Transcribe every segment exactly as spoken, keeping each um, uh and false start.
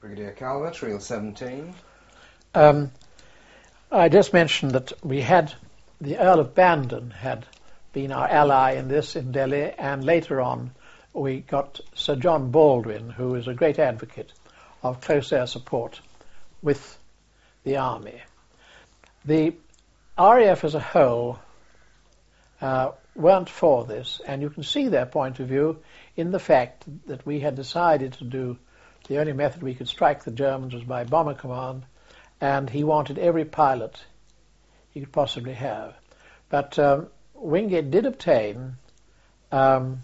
Brigadier Calvert, Reel seventeen. Um, I just mentioned that we had, the Earl of Bandon had been our ally in this in Delhi, and later on we got Sir John Baldwin, who is a great advocate of close air support with the army. The R A F as a whole uh, weren't for this, and you can see their point of view in the fact that we had decided to do, the only method we could strike the Germans was by bomber command, and he wanted every pilot he could possibly have. But um, Wingate did obtain um,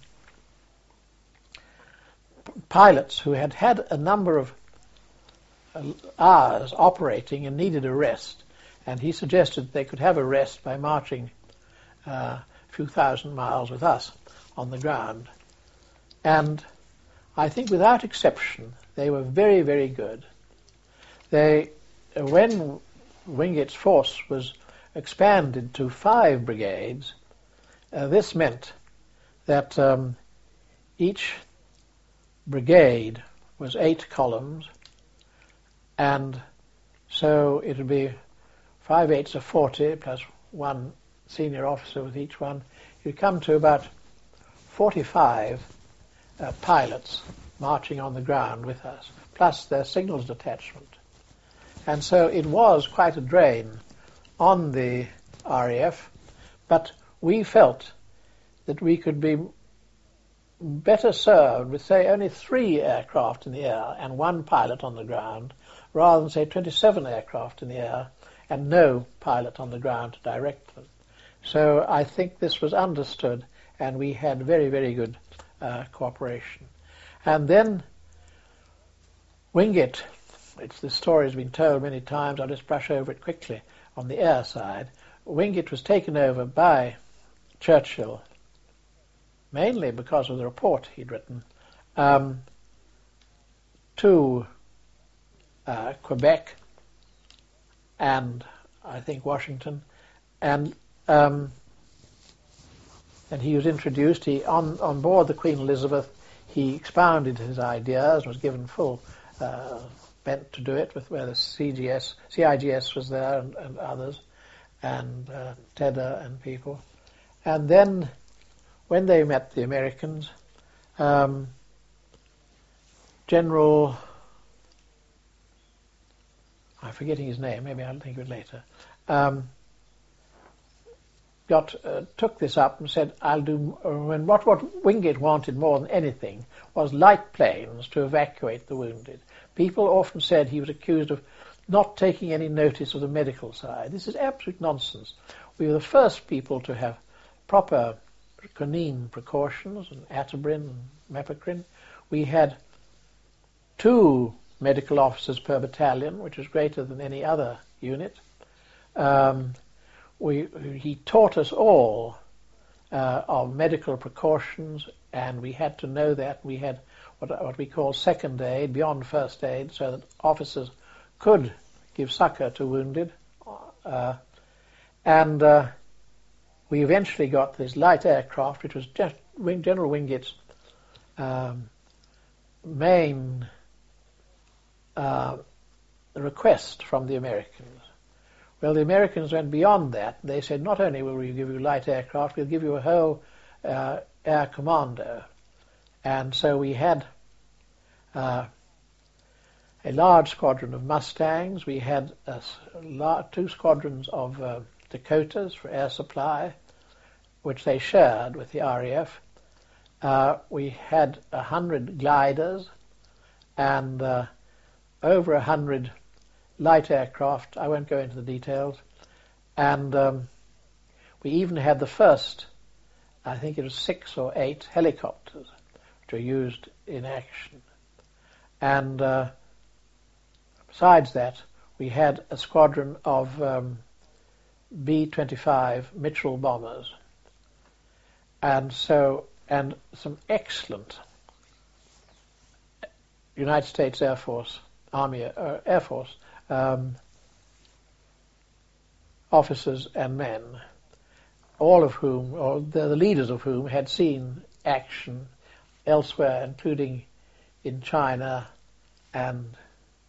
pilots who had had a number of hours operating and needed a rest, and he suggested they could have a rest by marching uh, a few thousand miles with us on the ground. And I think without exception they were very, very good. They, when Wingate's force was expanded to five brigades, uh, this meant that um, each brigade was eight columns, and so it would be five eights of forty plus one senior officer with each one. You'd come to about forty-five uh, pilots marching on the ground with us, plus their signals detachment. And so it was quite a drain on the R A F, but we felt that we could be better served with, say, only three aircraft in the air and one pilot on the ground, rather than, say, twenty-seven aircraft in the air and no pilot on the ground to direct them. So I think this was understood, and we had very, very good uh, cooperation. And then Wingate, it's, this story has been told many times, I'll just brush over it quickly. On the air side, Wingate was taken over by Churchill, mainly because of the report he'd written, um, to uh, Quebec and I think Washington, and um, and he was introduced. He on on board the Queen Elizabeth, he expounded his ideas and was given full uh, bent to do it, with where the C G S, C I G S was there and, and others, and uh, Tedder and people, and then when they met the Americans, um, General, I'm forgetting his name, maybe I'll think of it later, um, got uh, took this up and said, I'll do, uh, when what, what Wingate wanted more than anything was light planes to evacuate the wounded. People often said he was accused of not taking any notice of the medical side. This is absolute nonsense. We were the first people to have proper quinine precautions, and Atibrin and Mepacrin. We had two medical officers per battalion, which was greater than any other unit. Um, we, he taught us all uh, of medical precautions, and we had to know that. We had what, what we call second aid, beyond first aid, so that officers could give succor to wounded. Uh, and uh, we eventually got this light aircraft, which was just General Wingate's um, main uh, request from the Americans. Well, the Americans went beyond that. They said, not only will we give you light aircraft, we'll give you a whole uh, air commando. And so we had uh, a large squadron of Mustangs. We had a, a two squadrons of uh, Dakotas for air supply, which they shared with the R A F. Uh, we had a hundred gliders and uh, over a hundred light aircraft. I won't go into the details. And um, we even had the first, I think it was six or eight helicopters which were used in action. And uh, besides that, we had a squadron of um, B twenty-five Mitchell bombers, and so and some excellent United States Air Force, Army uh, Air Force um, officers and men, all of whom, or the, the leaders of whom, had seen action elsewhere, including in China and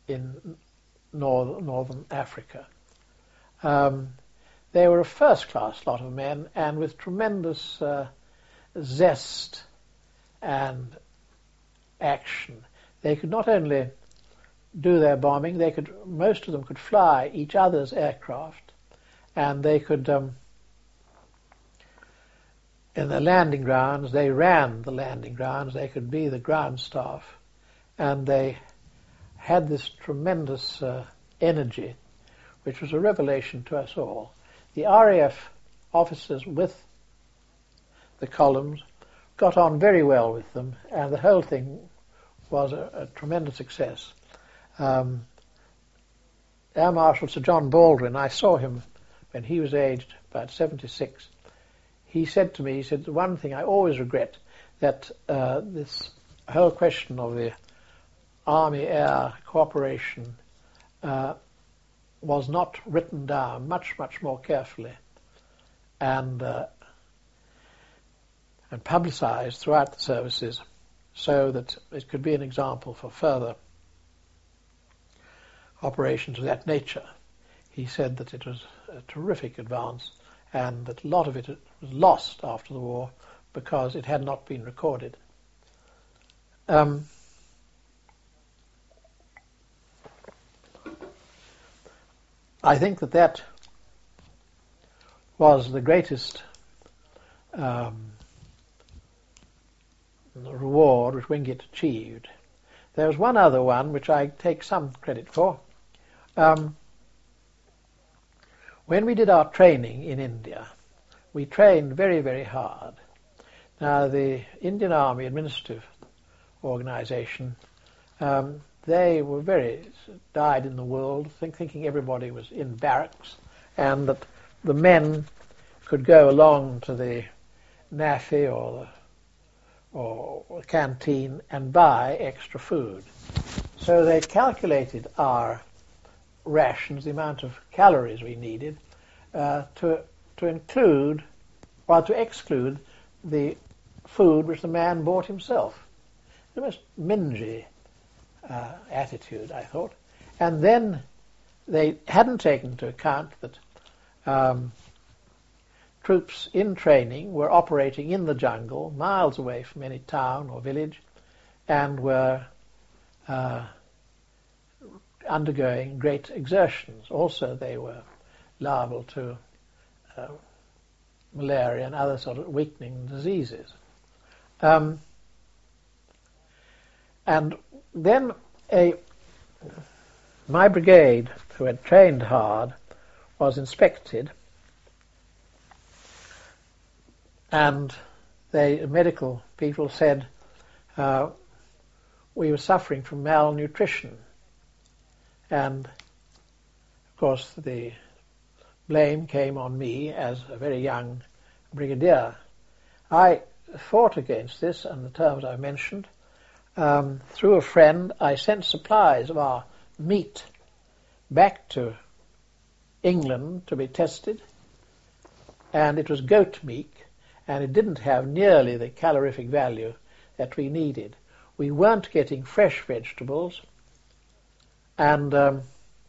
in north, northern Africa. Um, they were a first-class lot of men, and with tremendous uh, zest and action. They could not only do their bombing, they could, most of them could fly each other's aircraft, and they could, um, in the landing grounds, they ran the landing grounds, they could be the ground staff, and they had this tremendous uh, energy, which was a revelation to us all. The R A F officers with the columns got on very well with them, and the whole thing was a, a tremendous success. Um, Air Marshal Sir John Baldwin, I saw him when he was aged about seventy-six. He said to me, he said, the one thing I always regret, that uh, this whole question of the Army-Air cooperation uh, was not written down much, much more carefully and uh, and publicized throughout the services so that it could be an example for further operations of that nature. He said that it was a terrific advance and that a lot of it was lost after the war because it had not been recorded. Um, I think that that was the greatest um, reward which Wingate achieved. There was one other one which I take some credit for. Um, when we did our training in India, we trained very, very hard. Now, the Indian Army Administrative Organization, um, they were very dyed in the world, think, thinking everybody was in barracks, and that the men could go along to the NAFI or the, or the canteen and buy extra food. So they calculated our rations, the amount of calories we needed, uh, to to include, or to exclude, the food which the man bought himself. The most mingy uh, attitude, I thought. And then they hadn't taken into account that um, troops in training were operating in the jungle, miles away from any town or village, and were uh, undergoing great exertions. Also, they were liable to uh, malaria and other sort of weakening diseases. Um, and then a my brigade, who had trained hard, was inspected, and the medical people said uh, we were suffering from malnutrition. And, of course, the blame came on me as a very young brigadier. I fought against this on the terms I mentioned. Um, through a friend, I sent supplies of our meat back to England to be tested, and it was goat meat, and it didn't have nearly the calorific value that we needed. We weren't getting fresh vegetables, and um,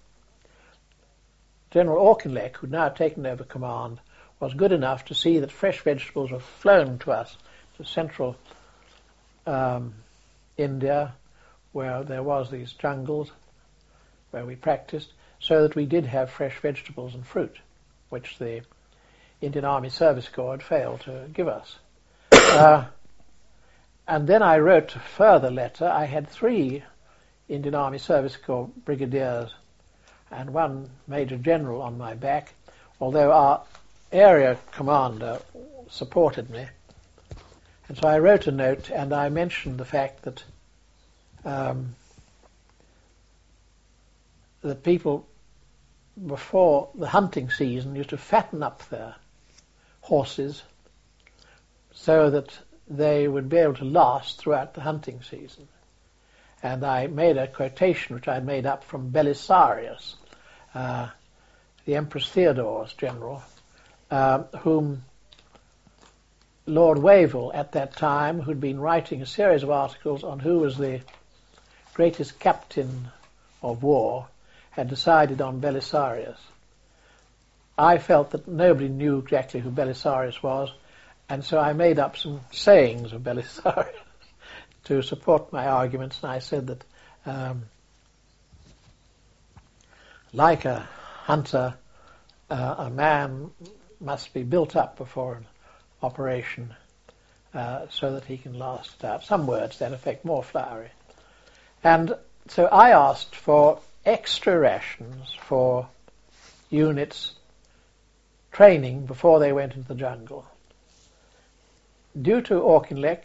General Auchinleck, who'd now taken over command, was good enough to see that fresh vegetables were flown to us, to central um, India, where there was these jungles where we practiced, so that we did have fresh vegetables and fruit, which the Indian Army Service Corps had failed to give us. Uh, and then I wrote a further letter. I had three Indian Army Service Corps brigadiers and one Major General on my back, although our area commander supported me. And so I wrote a note, and I mentioned the fact that um, that people before the hunting season used to fatten up their horses so that they would be able to last throughout the hunting season. And I made a quotation which I had made up from Belisarius, uh, the Empress Theodore's general, uh, whom Lord Wavell at that time, who'd been writing a series of articles on who was the greatest captain of war had decided on Belisarius. I felt that nobody knew exactly who Belisarius was, and so I made up some sayings of Belisarius to support my arguments, and I said that um, like a hunter, uh, a man must be built up before an operation uh, so that he can last it out. Some words to that effect, more flowery. And so I asked for extra rations for units training before they went into the jungle. Due to Auchinleck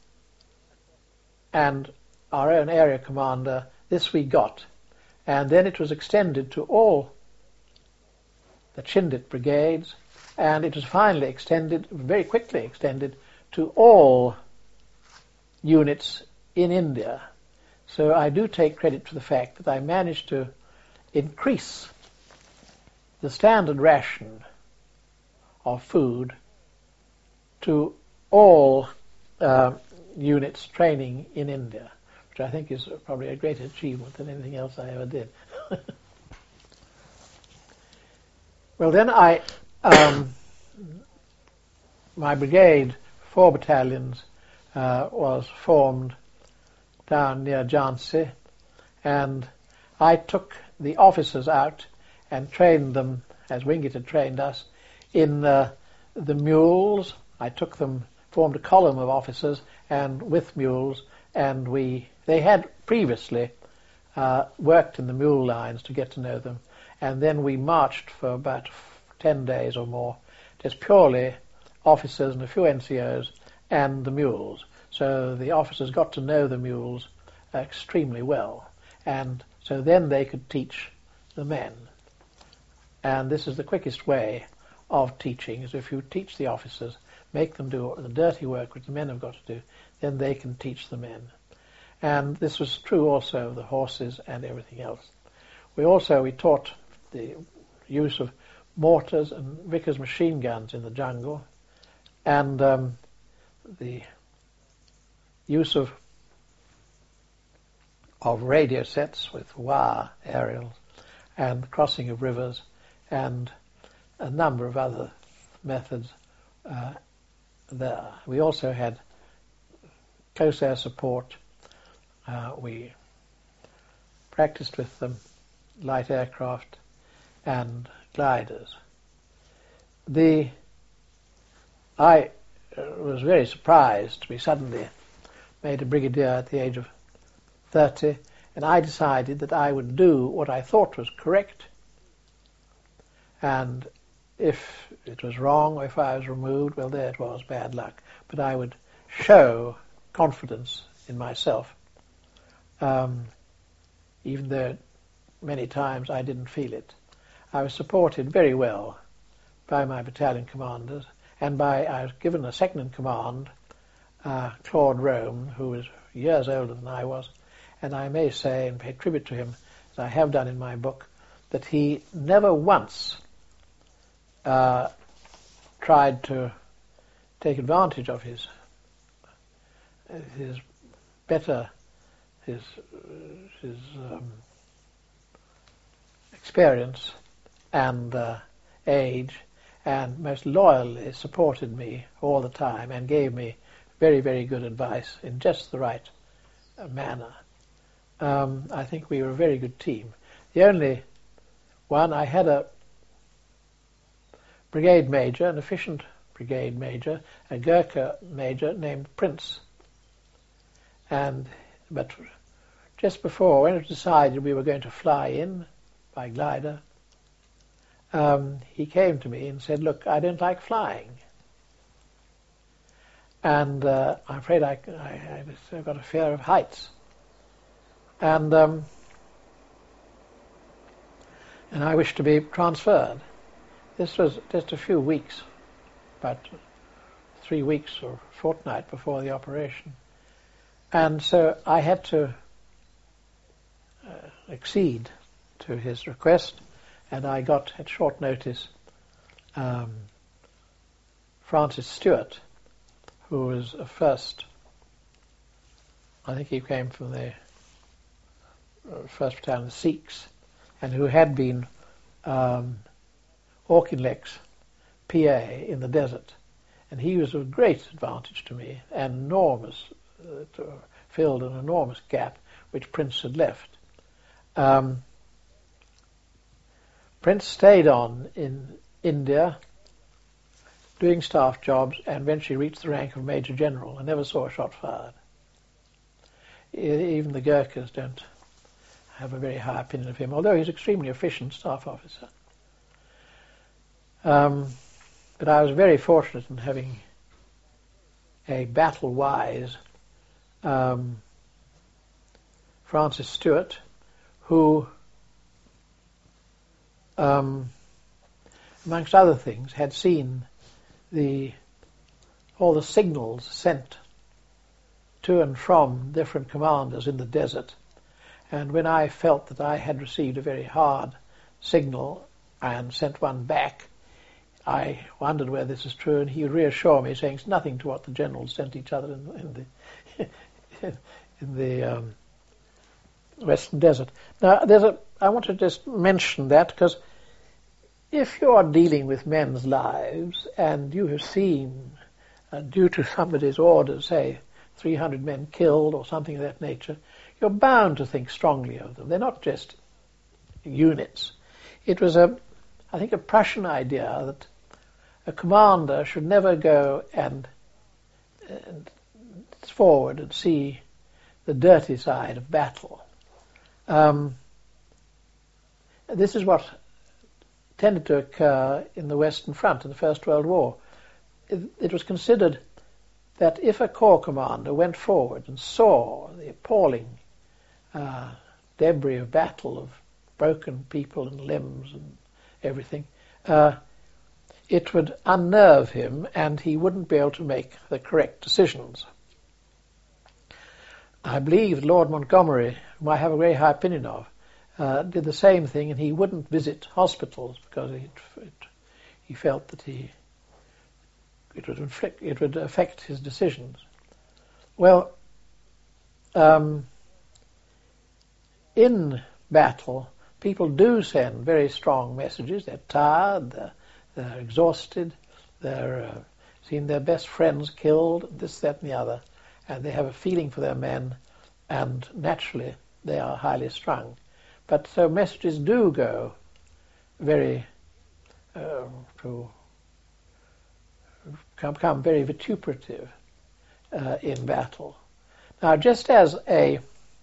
and our own area commander, this we got, and then it was extended to all the Chindit brigades, and it was finally extended, very quickly extended, to all units in India. So I do take credit for the fact that I managed to increase the standard ration of food to all uh, units training in India, which I think is probably a greater achievement than anything else I ever did. Well, then I, um, my brigade, four battalions, uh, was formed down near Jhansi, and I took the officers out and trained them, as Wingate had trained us, in uh, the mules. I took them, formed a column of officers, and with mules, and we they had previously uh, worked in the mule lines to get to know them, and then we marched for about ten days or more, just purely officers and a few N C Os and the mules. So the officers got to know the mules extremely well, and so then they could teach the men. And this is the quickest way of teaching, is if you teach the officers, make them do the dirty work which the men have got to do, then they can teach the men. And this was true also of the horses and everything else. We also, we taught the use of mortars and Vickers machine guns in the jungle, and um, the use of of radio sets with wire aerials, and crossing of rivers, and a number of other methods uh, there. We also had close air support. Uh, we practiced with them light aircraft and gliders. The I was very surprised to be suddenly made a brigadier at the age of thirty, and I decided that I would do what I thought was correct, and if it was wrong or if I was removed, well, there it was, bad luck. But I would show confidence in myself, um, even though many times I didn't feel it. I was supported very well by my battalion commanders, and by, I was given a second in command, uh, Claude Rome, who was years older than I was, and I may say and pay tribute to him, as I have done in my book, that he never once uh, tried to take advantage of his his better his his um, experience and uh, age, and most loyally supported me all the time and gave me very, very good advice in just the right uh, manner. Um, I think we were a very good team. The only one, I had a brigade major, an efficient brigade major, a Gurkha major named Prince. And but just before, when it was decided we were going to fly in by glider, um, he came to me and said, "Look, I don't like flying, and uh, I'm afraid I, I, I've got a fear of heights." And um, and I wish to be transferred. This was just a few weeks, about three weeks or a fortnight before the operation. And so I had to uh, accede to his request, and I got, at short notice, um, Francis Stewart, who was a first, I think he came from the uh, first Battalion Sikhs, and who had been um, Auchinleck's P A in the desert. And he was of great advantage to me, and enormous, uh, to, filled an enormous gap which Prince had left. Um, Prince stayed on in India, doing staff jobs, and eventually reached the rank of Major General. I never saw a shot fired. Even the Gurkhas don't have a very high opinion of him, although he's an extremely efficient staff officer. Um, but I was very fortunate in having a battle-wise um, Francis Stewart, who, um, amongst other things, had seen the all the signals sent to and from different commanders in the desert. And when I felt that I had received a very hard signal and sent one back, I wondered whether this is true, and he would reassure me, saying it's nothing to what the generals sent each other in, in the in the um, Western Desert. Now, there's a. I want to just mention that because if you are dealing with men's lives and you have seen, uh, due to somebody's orders, say three hundred men killed or something of that nature, you're bound to think strongly of them. They're not just units. It was a, I think, a Prussian idea that a commander should never go and, and forward and see the dirty side of battle. Um, this is what tended to occur in the Western Front in the First World War. It, it was considered that if a corps commander went forward and saw the appalling uh, debris of battle, of broken people and limbs and everything, uh, it would unnerve him and he wouldn't be able to make the correct decisions. I believe Lord Montgomery, whom I have a very high opinion of, uh, did the same thing, and he wouldn't visit hospitals because it, it, he felt that he it would inflict, it would affect his decisions. Well, um, in battle, people do send very strong messages. They're tired, they're, they're exhausted, they're uh, seen their best friends killed, this, that, and the other, and they have a feeling for their men, and naturally they are highly strung. But so messages do go very uh, to become very vituperative uh, in battle. Now, just as a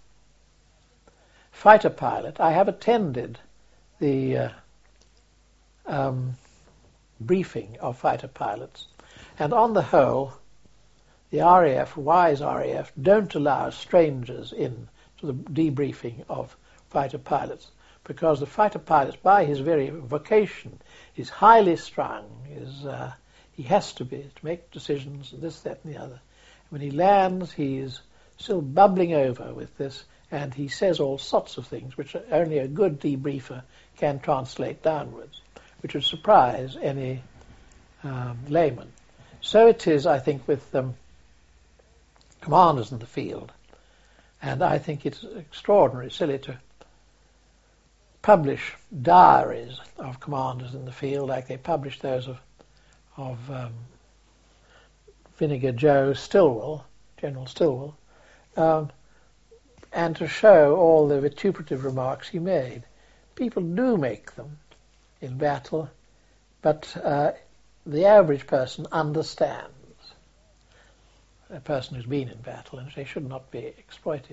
fighter pilot, I have attended the uh, um, briefing of fighter pilots, and on the whole, the R A F, wise R A F, don't allow strangers in to the debriefing of fighter pilots, because the fighter pilot, by his very vocation, is highly strung, is uh, he has to be, to make decisions, this, that, and the other. When he lands, he's still bubbling over with this, and he says all sorts of things which only a good debriefer can translate downwards, which would surprise any um, layman. So it is, I think, with um, commanders in the field, and I think it's extraordinarily silly to publish diaries of commanders in the field like they publish those of of um, Vinegar Joe Stilwell, General Stilwell, um, and to show all the vituperative remarks he made. People do make them in battle, but uh, the average person understands, a person who's been in battle, and they should not be exploited.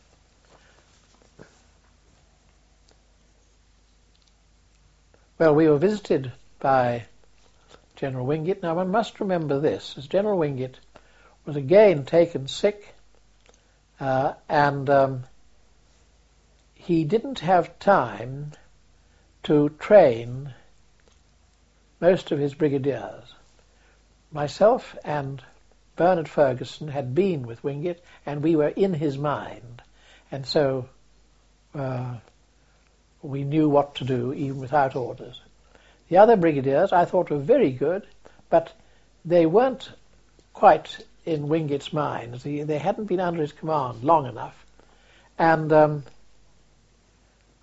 Well, we were visited by General Wingate. Now, one must remember this, as General Wingate was again taken sick, uh, and um, he didn't have time to train most of his brigadiers. Myself and Bernard Ferguson had been with Wingate, and we were in his mind, and so uh, we knew what to do even without orders. The other brigadiers I thought were very good, but they weren't quite in Wingate's mind. They hadn't been under his command long enough. And um,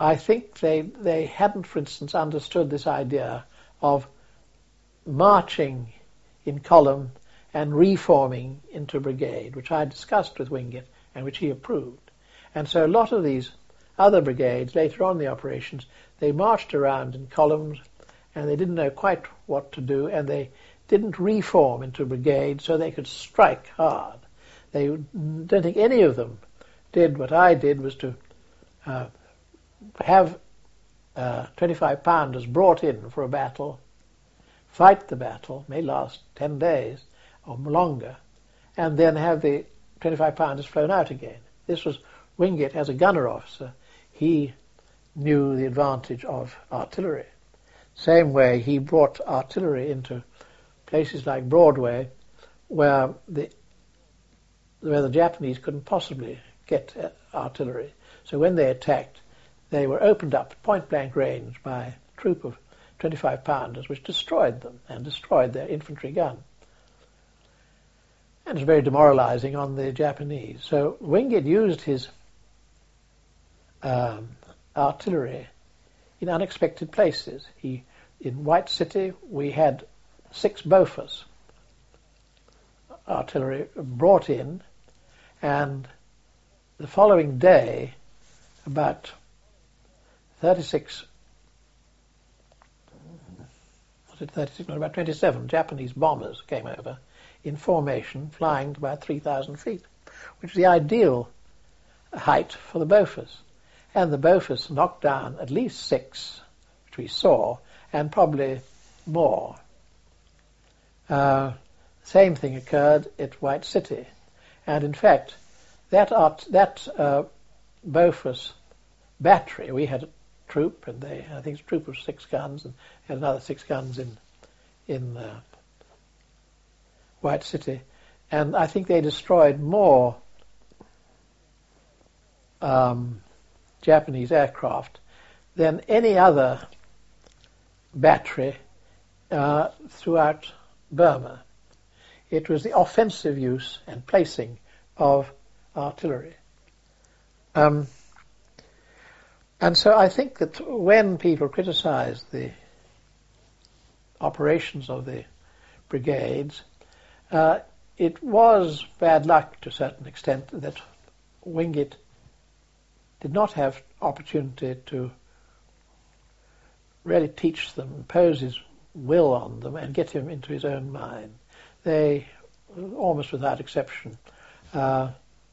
I think they they hadn't, for instance, understood this idea of marching in column and reforming into brigade, which I discussed with Wingate and which he approved. And so a lot of these other brigades, later on in the operations, they marched around in columns and they didn't know quite what to do, and they didn't reform into brigade so they could strike hard. They don't think any of them did what I did, was to uh, have uh, twenty-five pounders brought in for a battle, fight the battle, may last ten days or longer, and then have the twenty-five pounders flown out again. This was Wingate as a gunner officer. He knew the advantage of artillery. Same way he brought artillery into places like Broadway, where the where the Japanese couldn't possibly get uh, artillery. So when they attacked, they were opened up at point-blank range by a troop of twenty-five pounders, which destroyed them and destroyed their infantry gun. And it was very demoralizing on the Japanese. So Wingate used his um, artillery in unexpected places. He, in White City, we had six Bofors artillery brought in, and the following day, about thirty-six, was it thirty-six? No, about twenty-seven Japanese bombers came over in formation, flying to about three thousand feet, which is the ideal height for the Bofors. And the Bofors knocked down at least six, which we saw, and probably more. Uh, same thing occurred at White City. And in fact, that art, that uh, Bofors battery, we had a troop, and they, I think it's a troop of six guns, and had another six guns in in uh, White City, and I think they destroyed more um, Japanese aircraft than any other battery uh, throughout Burma. It was the offensive use and placing of artillery. Um, and so I think that when people criticize the operations of the brigades, uh, it was bad luck to a certain extent that Wingate did not have opportunity to really teach them, impose his will on them, and get him into his own mind. They, almost without exception, uh,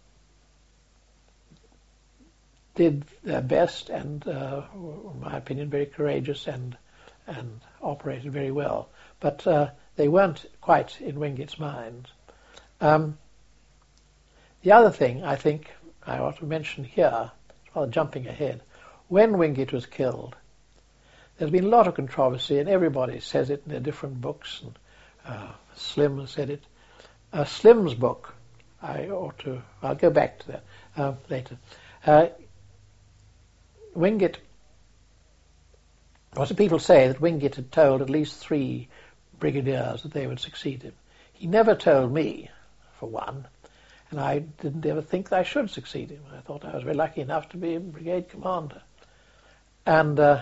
did their best and, uh, in my opinion, very courageous and and operated very well. But uh, they weren't quite in Wingate's mind. Um, the other thing I think I ought to mention here, rather jumping ahead, when Wingate was killed, there's been a lot of controversy, and everybody says it in their different books, and uh, Slim said it. Uh, Slim's book, I ought to, I'll go back to that uh, later. Uh, Wingate, lots of people say that Wingate had told at least three brigadiers that they would succeed him. He never told me, for one, and I didn't ever think that I should succeed him. I thought I was very lucky enough to be a brigade commander. And uh,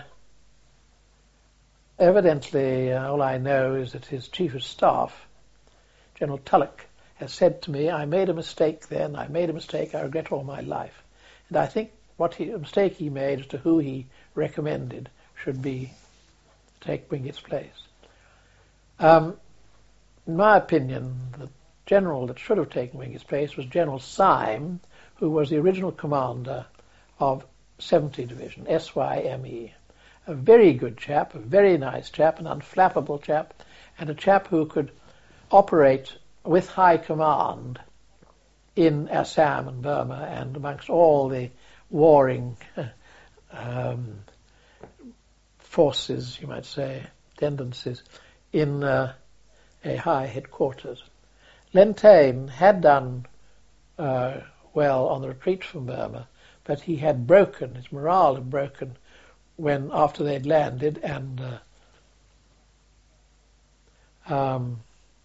evidently, uh, all I know is that his chief of staff, General Tulloch, has said to me, I made a mistake then, I made a mistake I regret all my life. And I think what he, a mistake he made as to who he recommended should be take Wingate's place. Um, in my opinion, the general that should have taken Wingate's place was General Syme, who was the original commander of seventy Division, S Y M E. A very good chap, a very nice chap, an unflappable chap, and a chap who could operate with high command in Assam and Burma and amongst all the warring um, forces, you might say, tendencies, in uh, a high headquarters. Lentane had done uh, well on the retreat from Burma, but he had broken, his morale had broken when, after they'd landed, and uh, um,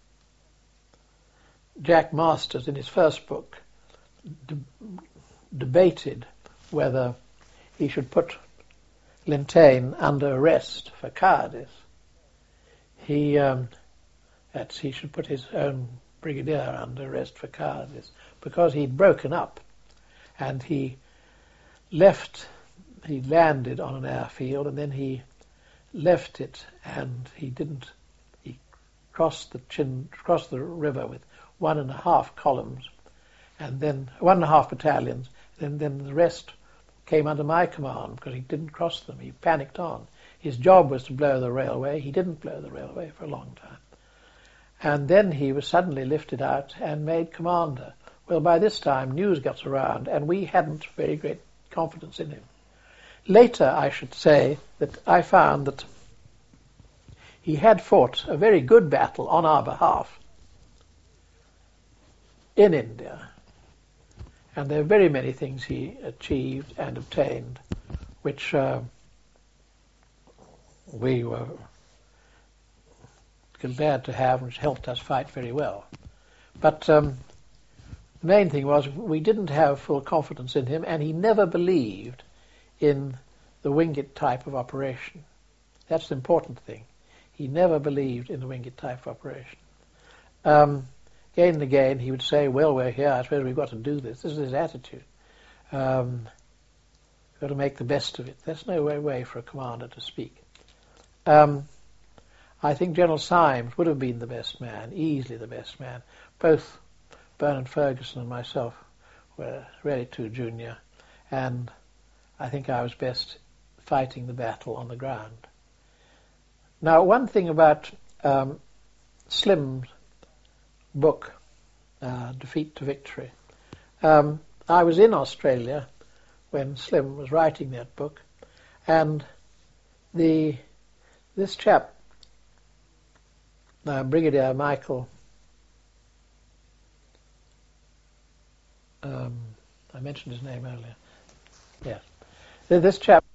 Jack Masters, in his first book, de- debated whether he should put Lintain under arrest for cowardice. He, um, that's, he should put his own brigadier under arrest for cowardice because he'd broken up and he left, he landed on an airfield and then he left it and he didn't, he crossed the chin, crossed the river with one and a half columns and then one and a half battalions, and then the rest came under my command because he didn't cross them. He panicked on. His job was to blow the railway. He didn't blow the railway for a long time. And then he was suddenly lifted out and made commander. Well, by this time, news got around, and we hadn't very great confidence in him. Later, I should say that I found that he had fought a very good battle on our behalf in India. And there are very many things he achieved and obtained, which uh, we were glad to have, which helped us fight very well. But um, the main thing was we didn't have full confidence in him, and he never believed in the Wingate type of operation. That's the important thing. He never believed in the Wingate type of operation. Um, Again and again, he would say, well, we're here, I suppose we've got to do this. This is his attitude. Um, we've got to make the best of it. There's no way, way for a commander to speak. Um, I think General Symes would have been the best man, easily the best man. Both Bernard Ferguson and myself were really too junior, and I think I was best fighting the battle on the ground. Now, one thing about um, Slim's book, uh, Defeat to Victory. Um, I was in Australia when Slim was writing that book, and the this chap, uh, Brigadier Michael, um, I mentioned his name earlier. Yes, this chap